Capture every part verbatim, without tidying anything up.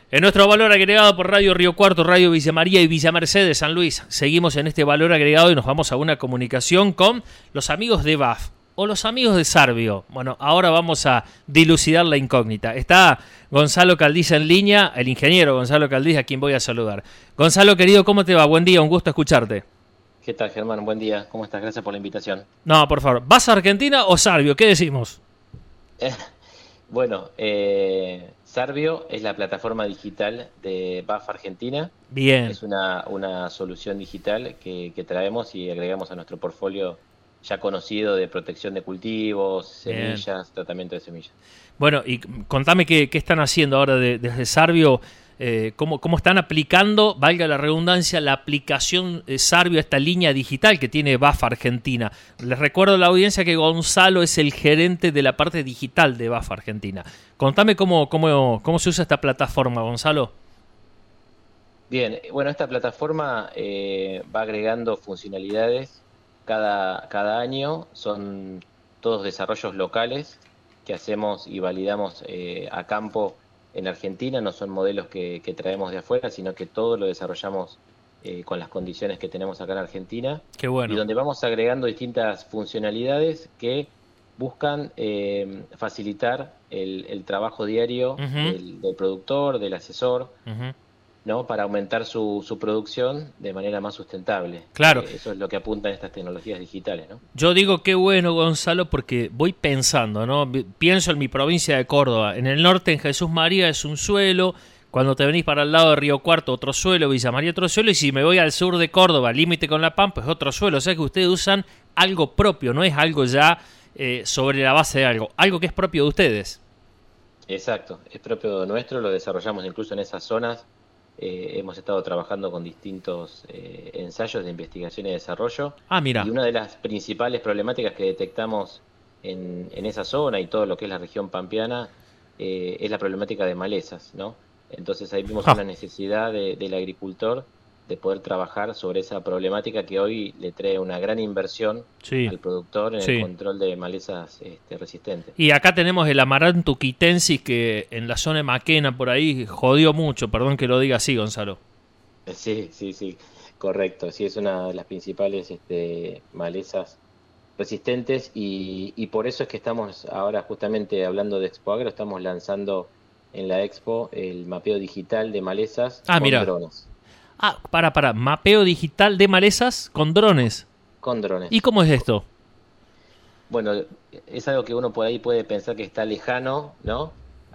En nuestro valor agregado por Radio Río Cuarto, Radio Villa María y Villa Mercedes, San Luis, seguimos en este valor agregado y nos vamos a una comunicación con los amigos de B A F o los amigos de Sarbio. Bueno, ahora vamos a dilucidar la incógnita. Está Gonzalo Caldiz en línea, el ingeniero Gonzalo Caldiz, a quien voy a saludar. Gonzalo, querido, ¿cómo te va? Buen día, un gusto escucharte. ¿Qué tal, Germán? Buen día. ¿Cómo estás? Gracias por la invitación. No, por favor, ¿vas a Argentina o Sarbio? ¿Qué decimos? Eh, bueno, eh, Sarbio es la plataforma digital de B A F Argentina. Bien. Es una, una solución digital que, que traemos y agregamos a nuestro portfolio ya conocido de protección de cultivos, semillas, Bien. tratamiento de semillas. Bueno, y contame qué, qué están haciendo ahora de, desde Sarbio, eh, cómo, cómo están aplicando, valga la redundancia, la aplicación de Sarbio a esta línea digital que tiene B A F Argentina. Les recuerdo a la audiencia que Gonzalo es el gerente de la parte digital de B A F Argentina. Contame cómo, cómo, cómo se usa esta plataforma, Gonzalo. Bien, bueno, esta plataforma eh, va agregando funcionalidades cada, cada año, son todos desarrollos locales que hacemos y validamos eh, a campo en Argentina, no son modelos que, que traemos de afuera, sino que todo lo desarrollamos eh, con las condiciones que tenemos acá en Argentina. Qué bueno. Y donde vamos agregando distintas funcionalidades que buscan eh, facilitar el, el trabajo diario Uh-huh. del, del productor, del asesor, Uh-huh. ¿no? Para aumentar su, su producción de manera más sustentable. Claro. Eh, eso es lo que apuntan estas tecnologías digitales, ¿no? Yo digo qué bueno, Gonzalo, porque voy pensando, ¿no? Pienso en mi provincia de Córdoba. En el norte, en Jesús María, es un suelo. Cuando te venís para el lado de Río Cuarto, otro suelo. Villa María, otro suelo. Y si me voy al sur de Córdoba, límite con La Pampa, es otro suelo. O sea que ustedes usan algo propio, no es algo ya eh, sobre la base de algo. Algo que es propio de ustedes. Exacto, es propio nuestro, lo desarrollamos incluso en esas zonas. Eh, hemos estado trabajando con distintos eh, ensayos de investigación y desarrollo. Ah, mira. Y una de las principales problemáticas que detectamos en, en esa zona y todo lo que es la región pampeana eh, es la problemática de malezas, ¿no? Entonces ahí vimos Ah. una necesidad de, del agricultor de poder trabajar sobre esa problemática que hoy le trae una gran inversión Sí. al productor en Sí. el control de malezas este, resistentes. Y acá tenemos el Amaranthus quitensis que en la zona de Maquena por ahí jodió mucho, perdón que lo diga así, Gonzalo. Sí, sí, sí, correcto. Sí, es una de las principales este, malezas resistentes y, y por eso es que estamos ahora justamente hablando de Expo Agro, estamos lanzando en la Expo el mapeo digital de malezas Ah, con mira. drones. Ah, para, para, mapeo digital de malezas con drones. Con drones. ¿Y cómo es esto? Bueno, es algo que uno por ahí puede pensar que está lejano, ¿no?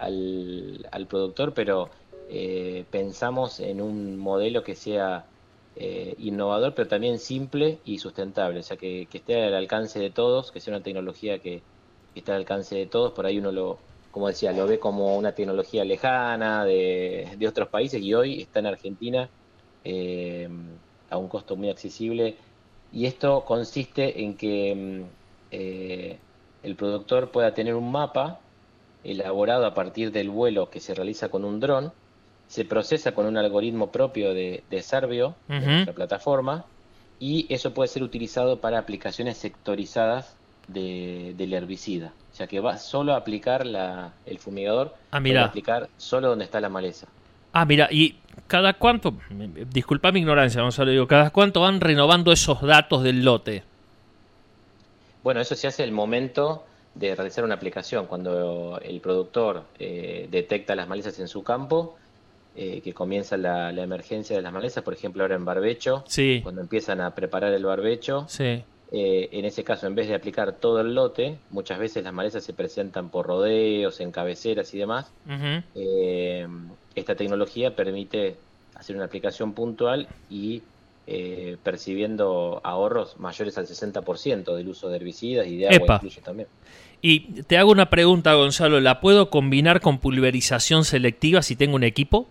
Al, al productor, pero eh, pensamos en un modelo que sea eh, innovador, pero también simple y sustentable, o sea, que, que esté al alcance de todos, que sea una tecnología que, que esté al alcance de todos. Por ahí uno lo, como decía, lo ve como una tecnología lejana de, de otros países y hoy está en Argentina eh, a un costo muy accesible. Y esto consiste en que eh, el productor pueda tener un mapa elaborado a partir del vuelo que se realiza con un dron, se procesa con un algoritmo propio de, de Sarbio, Uh-huh. de nuestra plataforma, y eso puede ser utilizado para aplicaciones sectorizadas de, del herbicida. O sea que va solo a aplicar la, el fumigador, Ah, puede mira. aplicar solo donde está la maleza. Ah, mira, y cada cuánto, disculpa mi ignorancia, Gonzalo, digo, cada cuánto van renovando esos datos del lote. Bueno, eso se hace al momento de realizar una aplicación, cuando el productor eh, detecta las malezas en su campo, eh, que comienza la, la emergencia de las malezas, por ejemplo ahora en barbecho, Sí. cuando empiezan a preparar el barbecho, Sí. eh, en ese caso en vez de aplicar todo el lote, muchas veces las malezas se presentan por rodeos, en cabeceras y demás. Uh-huh. Eh, esta tecnología permite hacer una aplicación puntual y eh, percibiendo ahorros mayores al sesenta por ciento del uso de herbicidas y de agua. Epa. Incluye también. Y te hago una pregunta, Gonzalo, ¿la puedo combinar con pulverización selectiva si tengo un equipo?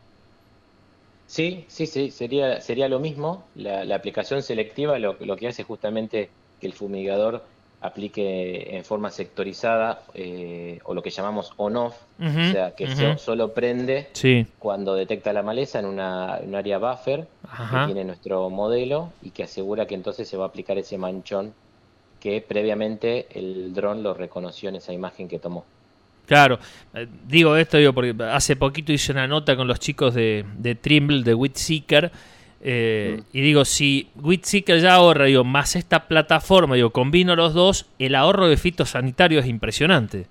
Sí, sí, sí, sería, sería lo mismo. La, la aplicación selectiva lo, lo que hace es justamente que el fumigador aplique en forma sectorizada eh, o lo que llamamos on-off, Uh-huh. o sea, que Uh-huh. so- solo prende Sí. cuando detecta la maleza en, una, en un área buffer Ajá. que tiene nuestro modelo y que asegura que entonces se va a aplicar ese manchón que previamente el dron lo reconoció en esa imagen que tomó. Claro, eh, digo esto digo porque hace poquito hice una nota con los chicos de, de Trimble, de WheatSeeker, eh, Mm. y digo, si WheatSeeker ya ahorra, digo, más esta plataforma, digo, combino los dos, el ahorro de fitosanitario es impresionante.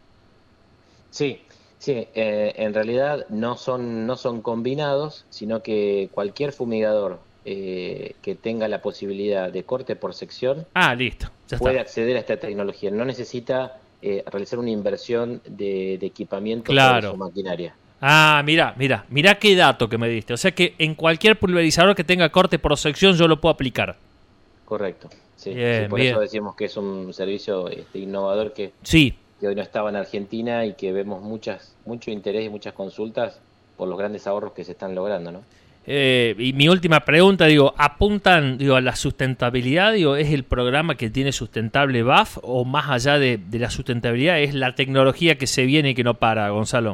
Sí, sí, eh, en realidad no son, no son combinados, sino que cualquier fumigador eh, que tenga la posibilidad de corte por sección Ah, listo, ya puede está. acceder a esta tecnología. No necesita eh, realizar una inversión de, de equipamiento sobre su Claro. maquinaria. Ah, mira, mira, mira qué dato que me diste. O sea que en cualquier pulverizador que tenga corte por sección yo lo puedo aplicar. Correcto. Sí, sí, Bien, por eso bien. decimos que es un servicio este, innovador que, Sí. que hoy no estaba en Argentina y que vemos muchas, mucho interés y muchas consultas por los grandes ahorros que se están logrando, ¿no? Eh, y mi última pregunta, digo, ¿apuntan digo, a la sustentabilidad? Digo, ¿es el programa que tiene sustentable B A F o más allá de, de la sustentabilidad es la tecnología que se viene y que no para, Gonzalo?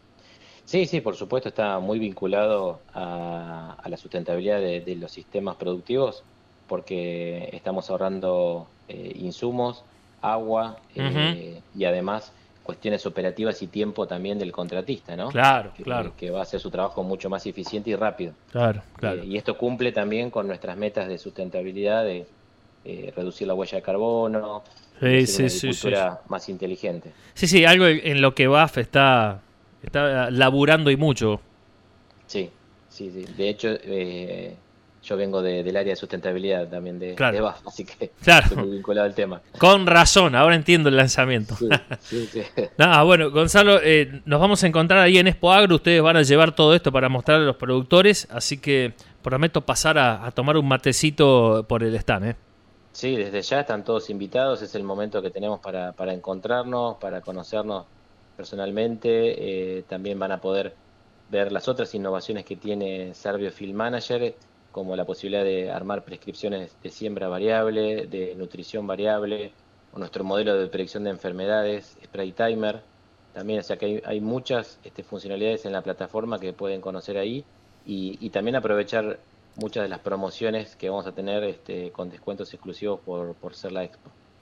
Sí, sí, por supuesto, está muy vinculado a, a la sustentabilidad de, de los sistemas productivos, porque estamos ahorrando eh, insumos, agua Ujú. eh, y además cuestiones operativas y tiempo también del contratista, ¿no? Claro, Que, claro, que va a hacer su trabajo mucho más eficiente y rápido. claro, Eh, claro. y esto cumple también con nuestras metas de sustentabilidad, de eh, reducir la huella de carbono y Sí, hacer una sí, sí, sí. agricultura más inteligente. Sí, sí, algo en en lo que B A F está, está laburando y mucho. Sí, sí, sí. De hecho, eh, yo vengo de- del área de sustentabilidad también de, de Claro, B A F, así que estoy claro. muy vinculado al tema. Con razón, ahora entiendo el lanzamiento. Sí, sí, sí. Nada, bueno, Gonzalo, eh, nos vamos a encontrar ahí en Expo Agro. Ustedes van a llevar todo esto para mostrar a los productores, así que prometo pasar a, a tomar un matecito por el stand, ¿eh? Sí, desde ya están todos invitados, es el momento que tenemos para, para encontrarnos, para conocernos personalmente. Eh, también van a poder ver las otras innovaciones que tiene Servio Field Manager, como la posibilidad de armar prescripciones de siembra variable, de nutrición variable, o nuestro modelo de predicción de enfermedades, Spray Timer. También, o sea que hay, hay muchas este, funcionalidades en la plataforma que pueden conocer ahí y, y también aprovechar muchas de las promociones que vamos a tener este, con descuentos exclusivos por, por ser la expo.